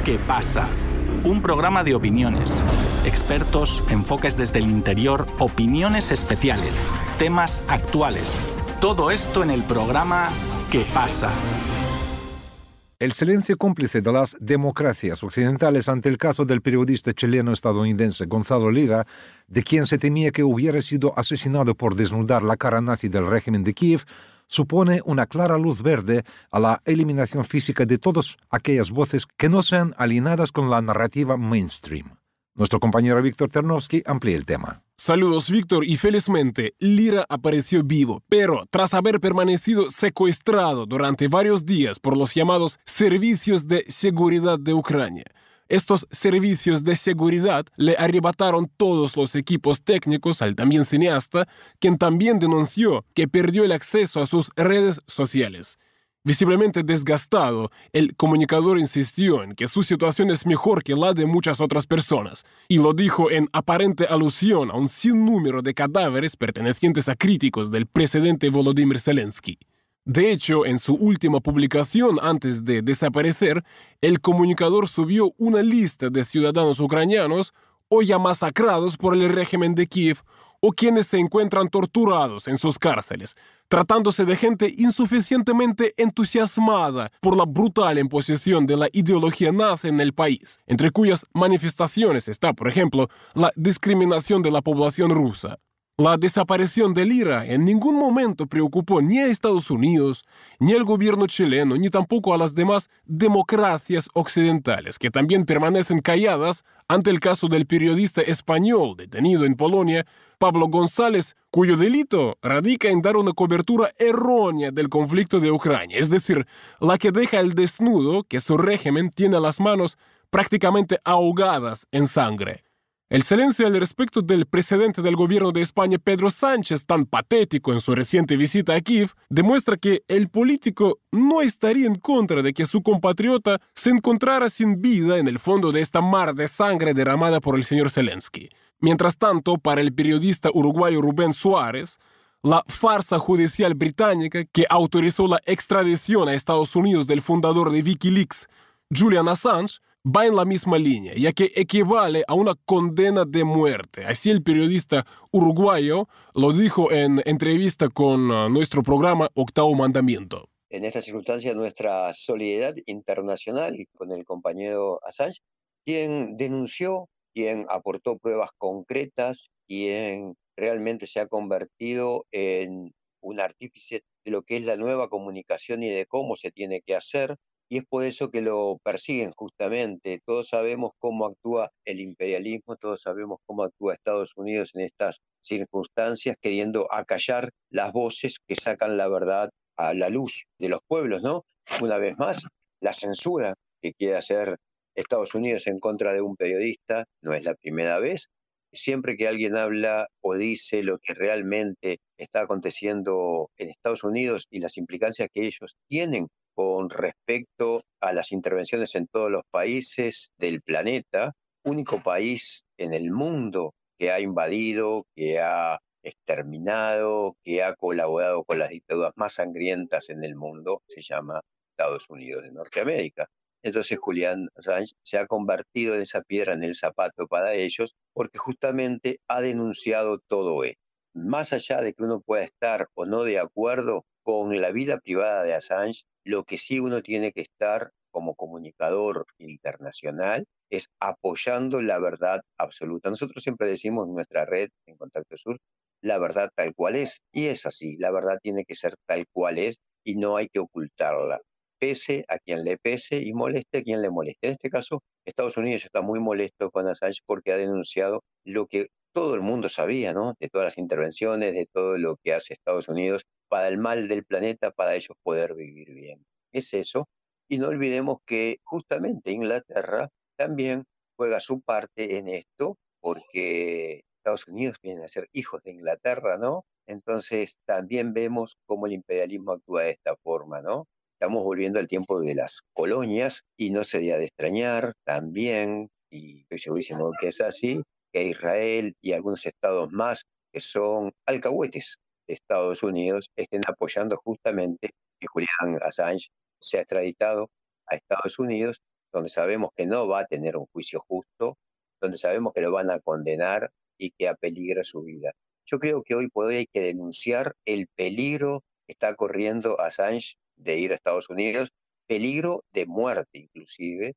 ¿Qué pasa? Un programa de opiniones, expertos, enfoques desde el interior, opiniones especiales, temas actuales. Todo esto en el programa ¿Qué pasa? El silencio cómplice de las democracias occidentales ante el caso del periodista chileno-estadounidense Gonzalo Lira, de quien se temía que hubiera sido asesinado por desnudar la cara nazi del régimen de Kiev, supone una clara luz verde a la eliminación física de todas aquellas voces que no sean alineadas con la narrativa mainstream. Nuestro compañero Víctor Ternovsky amplía el tema. Saludos, Víctor, y felizmente Lira apareció vivo, pero tras haber permanecido secuestrado durante varios días por los llamados servicios de seguridad de Ucrania. Estos servicios de seguridad le arrebataron todos los equipos técnicos al también cineasta, quien también denunció que perdió el acceso a sus redes sociales. Visiblemente desgastado, el comunicador insistió en que su situación es mejor que la de muchas otras personas, y lo dijo en aparente alusión a un sinnúmero de cadáveres pertenecientes a críticos del presidente Volodymyr Zelensky. De hecho, en su última publicación antes de desaparecer, el comunicador subió una lista de ciudadanos ucranianos o ya masacrados por el régimen de Kiev o quienes se encuentran torturados en sus cárceles, tratándose de gente insuficientemente entusiasmada por la brutal imposición de la ideología nazi en el país, entre cuyas manifestaciones está, por ejemplo, la discriminación de la población rusa. La desaparición de Lira en ningún momento preocupó ni a Estados Unidos, ni al gobierno chileno, ni tampoco a las demás democracias occidentales, que también permanecen calladas ante el caso del periodista español detenido en Polonia, Pablo González, cuyo delito radica en dar una cobertura errónea del conflicto de Ucrania, es decir, la que deja al desnudo que su régimen tiene las manos prácticamente ahogadas en sangre. El silencio al respecto del presidente del gobierno de España, Pedro Sánchez, tan patético en su reciente visita a Kiev, demuestra que el político no estaría en contra de que su compatriota se encontrara sin vida en el fondo de esta mar de sangre derramada por el señor Zelensky. Mientras tanto, para el periodista uruguayo Rubén Suárez, la farsa judicial británica que autorizó la extradición a Estados Unidos del fundador de Wikileaks, Julian Assange, va en la misma línea, ya que equivale a una condena de muerte. Así el periodista uruguayo lo dijo en entrevista con nuestro programa Octavo Mandamiento. En esta circunstancia, nuestra solidaridad internacional con el compañero Assange, quien denunció, quien aportó pruebas concretas, quien realmente se ha convertido en un artífice de lo que es la nueva comunicación y de cómo se tiene que hacer. Y es por eso que lo persiguen justamente. Todos sabemos cómo actúa el imperialismo, todos sabemos cómo actúa Estados Unidos en estas circunstancias, queriendo acallar las voces que sacan la verdad a la luz de los pueblos, ¿no? Una vez más, la censura que quiere hacer Estados Unidos en contra de un periodista no es la primera vez. Siempre que alguien habla o dice lo que realmente está aconteciendo en Estados Unidos y las implicancias que ellos tienen con respecto a las intervenciones en todos los países del planeta, único país en el mundo que ha invadido, que ha exterminado, que ha colaborado con las dictaduras más sangrientas en el mundo, se llama Estados Unidos de Norteamérica. Entonces Julian Assange se ha convertido en esa piedra en el zapato para ellos porque justamente ha denunciado todo esto. Más allá de que uno pueda estar o no de acuerdo con la vida privada de Assange, lo que sí uno tiene que estar como comunicador internacional es apoyando la verdad absoluta. Nosotros siempre decimos en nuestra red, en Contacto Sur, la verdad tal cual es. Y es así, la verdad tiene que ser tal cual es y no hay que ocultarla. Pese a quien le pese y moleste a quien le moleste. En este caso, Estados Unidos está muy molesto con Assange porque ha denunciado lo que todo el mundo sabía, ¿no? De todas las intervenciones, de todo lo que hace Estados Unidos para el mal del planeta, para ellos poder vivir bien. Es eso. Y no olvidemos que justamente Inglaterra también juega su parte en esto, porque Estados Unidos vienen a ser hijos de Inglaterra, ¿no? Entonces también vemos cómo el imperialismo actúa de esta forma, ¿no? Estamos volviendo al tiempo de las colonias y no sería de extrañar también, y estoy segurísimo que es así, que Israel y algunos estados más que son alcahuetes de Estados Unidos estén apoyando justamente que Julian Assange sea extraditado a Estados Unidos, donde sabemos que no va a tener un juicio justo, donde sabemos que lo van a condenar y que apeligra su vida. Yo creo que hoy por hoy hay que denunciar el peligro que está corriendo Assange de ir a Estados Unidos, peligro de muerte inclusive,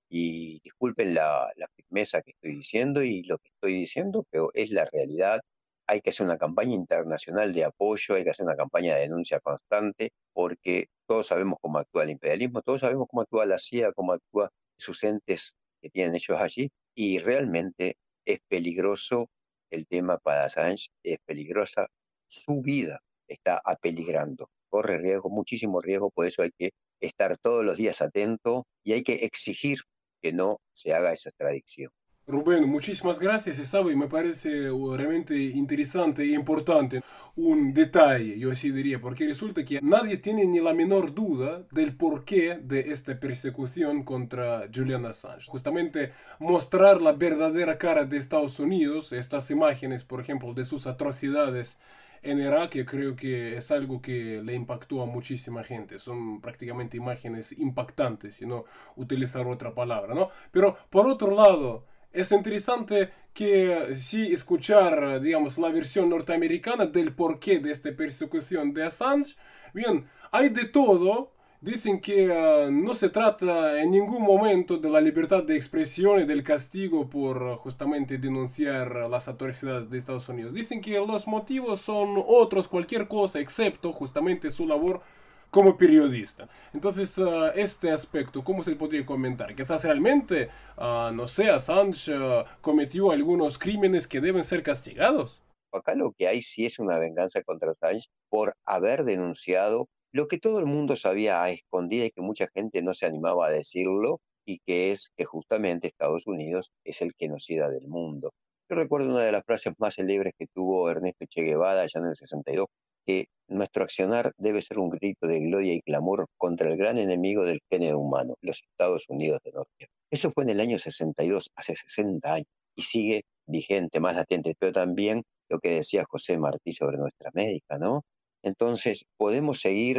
y disculpen la firmeza que estoy diciendo y lo que estoy diciendo, pero es la realidad. Hay que hacer una campaña internacional de apoyo, hay que hacer una campaña de denuncia constante, porque todos sabemos cómo actúa el imperialismo, todos sabemos cómo actúa la CIA, cómo actúan sus entes que tienen ellos allí, y realmente es peligroso el tema para Assange, es peligrosa su vida, está apeligrando, corre riesgo, muchísimo riesgo, por eso hay que estar todos los días atento y hay que exigir que no se haga esa extradición. Rubén, muchísimas gracias. Y sabe, me parece realmente interesante e importante un detalle, yo así diría, porque resulta que nadie tiene ni la menor duda del porqué de esta persecución contra Julian Assange. Justamente mostrar la verdadera cara de Estados Unidos, estas imágenes, por ejemplo, de sus atrocidades en Irak, yo creo que es algo que le impactó a muchísima gente. Son prácticamente imágenes impactantes, si no utilizar otra palabra, ¿no? Pero por otro lado, es interesante que sí escuchar, digamos, la versión norteamericana del porqué de esta persecución de Assange. Bien, hay de todo. Dicen que no se trata en ningún momento de la libertad de expresión y del castigo por justamente denunciar las atrocidades de Estados Unidos. Dicen que los motivos son otros, cualquier cosa, excepto justamente su labor como periodista. Entonces, este aspecto, ¿cómo se podría comentar? Quizás realmente, no sé, Assange cometió algunos crímenes que deben ser castigados. Acá lo que hay sí es una venganza contra Assange por haber denunciado lo que todo el mundo sabía a escondida y que mucha gente no se animaba a decirlo, y que es que justamente Estados Unidos es el genocida del mundo. Yo recuerdo una de las frases más célebres que tuvo Ernesto Che Guevara allá en el 62, que nuestro accionar debe ser un grito de gloria y clamor contra el gran enemigo del género humano, los Estados Unidos de Norte. Eso fue en el año 62, hace 60 años, y sigue vigente, más latente, pero también lo que decía José Martí sobre nuestra América, ¿no? Entonces, podemos seguir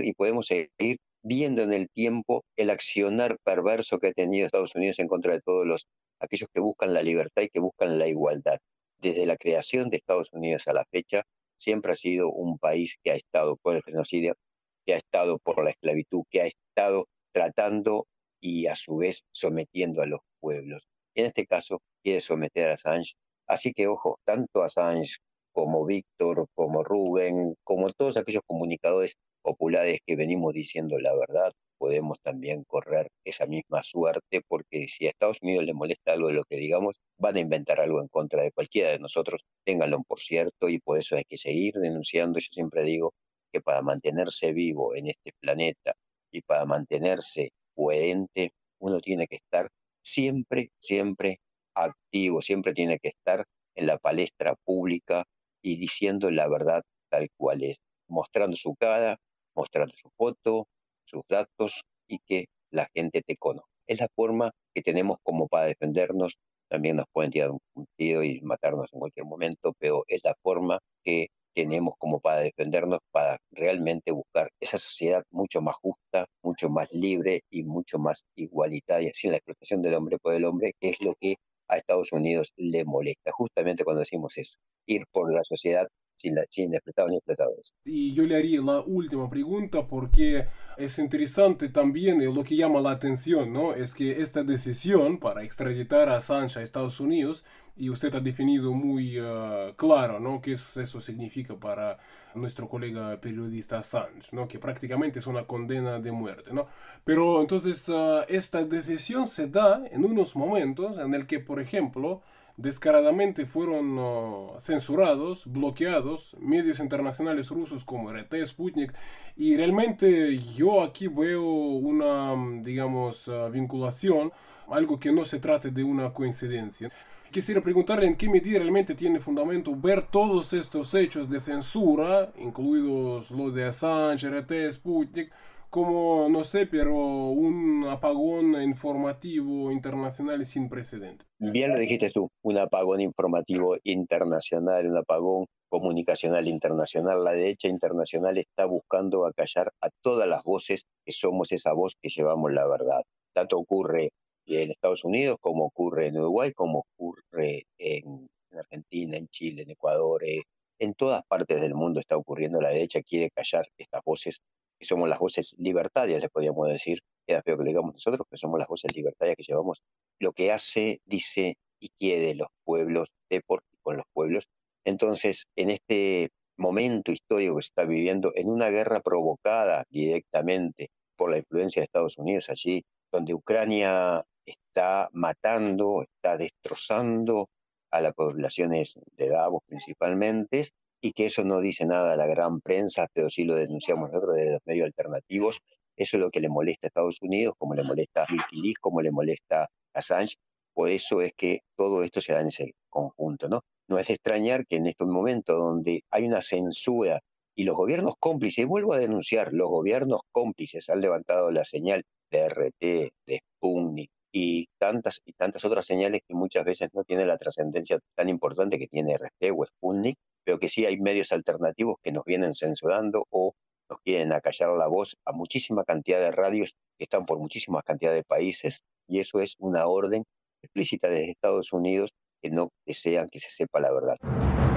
viendo en el tiempo el accionar perverso que ha tenido Estados Unidos en contra de todos aquellos que buscan la libertad y que buscan la igualdad. Desde la creación de Estados Unidos a la fecha, siempre ha sido un país que ha estado por el genocidio, que ha estado por la esclavitud, que ha estado tratando y a su vez sometiendo a los pueblos. En este caso, quiere someter a Assange. Así que, ojo, tanto Assange como Víctor, como Rubén, como todos aquellos comunicadores populares que venimos diciendo la verdad, podemos también correr esa misma suerte, porque si a Estados Unidos le molesta algo de lo que digamos, van a inventar algo en contra de cualquiera de nosotros, ténganlo por cierto, y por eso hay que seguir denunciando. Yo siempre digo que para mantenerse vivo en este planeta y para mantenerse coherente, uno tiene que estar siempre activo, siempre tiene que estar en la palestra pública y diciendo la verdad tal cual es, mostrando su cara, mostrando su foto, sus datos, y que la gente te conozca. Es la forma que tenemos como para defendernos. También nos pueden tirar un tiro y matarnos en cualquier momento, pero es la forma que tenemos como para defendernos, para realmente buscar esa sociedad mucho más justa, mucho más libre y mucho más igualitaria, sin la explotación del hombre por el hombre, que es lo que a Estados Unidos le molesta, justamente cuando decimos eso, ir por la sociedad sin explotados ni explotadores. Y yo le haría la última pregunta porque es interesante también y lo que llama la atención, ¿no? Es que esta decisión para extraditar a Assange a Estados Unidos, y usted ha definido muy claro, ¿no? ¿Qué eso significa para nuestro colega periodista Assange, ¿no? Que prácticamente es una condena de muerte, ¿no? Pero entonces esta decisión se da en unos momentos en el que, por ejemplo, descaradamente fueron censurados, bloqueados medios internacionales rusos como RT, Sputnik, y realmente yo aquí veo una, digamos, vinculación, algo que no se trate de una coincidencia. Quisiera preguntarle en qué medida realmente tiene fundamento ver todos estos hechos de censura, incluidos los de Assange, RT, Sputnik, como, no sé, pero un apagón informativo internacional sin precedentes. Bien lo dijiste tú, un apagón informativo internacional, un apagón comunicacional internacional. La derecha internacional está buscando acallar a todas las voces que somos esa voz que llevamos la verdad. Tanto ocurre en Estados Unidos, como ocurre en Uruguay, como ocurre en Argentina, en Chile, en Ecuador, en todas partes del mundo está ocurriendo. La derecha quiere callar estas voces, que somos las voces libertarias, les podríamos decir. Queda feo que lo digamos nosotros, que somos las voces libertarias que llevamos lo que hace, dice y quiere los pueblos, de por y con los pueblos. Entonces, en este momento histórico que se está viviendo, en una guerra provocada directamente por la influencia de Estados Unidos allí, donde Ucrania está matando, está destrozando a las poblaciones de Davos principalmente, y que eso no dice nada a la gran prensa, pero sí lo denunciamos nosotros desde los medios alternativos. Eso es lo que le molesta a Estados Unidos, como le molesta a Wikileaks, como le molesta a Assange. Por eso es que todo esto se da en ese conjunto, ¿no? No es de extrañar que en estos momentos donde hay una censura y los gobiernos cómplices, y vuelvo a denunciar, los gobiernos cómplices han levantado la señal de RT, de Sputnik y tantas otras señales que muchas veces no tienen la trascendencia tan importante que tiene RT o Sputnik, pero que sí hay medios alternativos que nos vienen censurando o nos quieren acallar la voz a muchísima cantidad de radios que están por muchísima cantidad de países, y eso es una orden explícita desde Estados Unidos que no desean que se sepa la verdad.